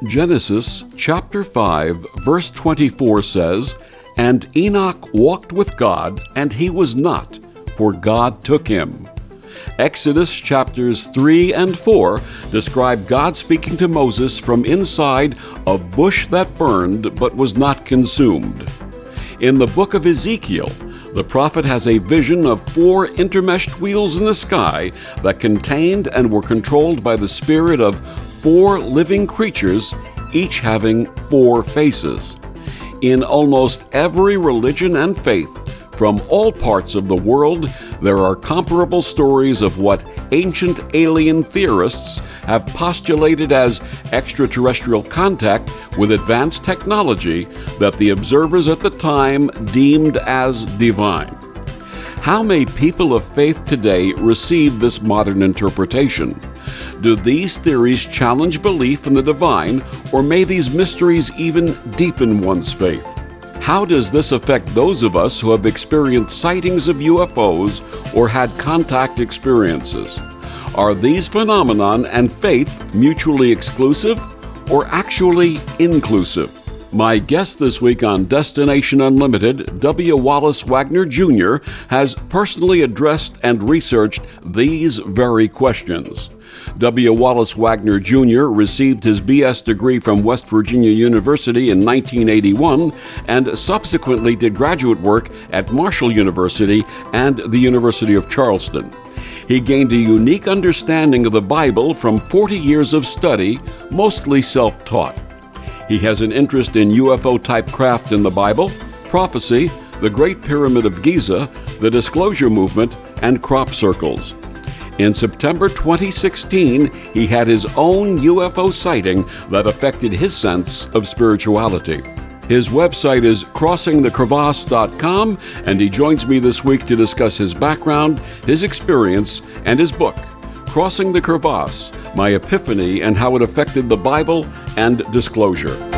Genesis chapter 5, verse 24 says, "And Enoch walked with God, and he was not, for God took him." Exodus chapters 3 and 4 describe God speaking to Moses from inside a bush that burned but was not consumed. In the book of Ezekiel, the prophet has a vision of 4 intermeshed wheels in the sky that contained and were controlled by the spirit of 4 living creatures, each having 4 faces. In almost every religion and faith, from all parts of the world, there are comparable stories of what ancient alien theorists have postulated as extraterrestrial contact with advanced technology that the observers at the time deemed as divine. How may people of faith today receive this modern interpretation? Do these theories challenge belief in the divine, or may these mysteries even deepen one's faith? How does this affect those of us who have experienced sightings of UFOs or had contact experiences? Are these phenomenon and faith mutually exclusive or actually inclusive? My guest this week on Destination Unlimited, W. Wallace Wagner Jr., has personally addressed and researched these very questions. W. Wallace Wagner Jr. received his B.S. degree from West Virginia University in 1981 and subsequently did graduate work at Marshall University and the University of Charleston. He gained a unique understanding of the Bible from 40 years of study, mostly self-taught. He has an interest in UFO-type craft in the Bible, prophecy, the Great Pyramid of Giza, the Disclosure Movement, and crop circles. In September 2016, he had his own UFO sighting that affected his sense of spirituality. His website is crossingthecrevasse.com, and he joins me this week to discuss his background, his experience, and his book, Crossing the Crevasse, My Epiphany and How It Affected the Bible and Disclosure.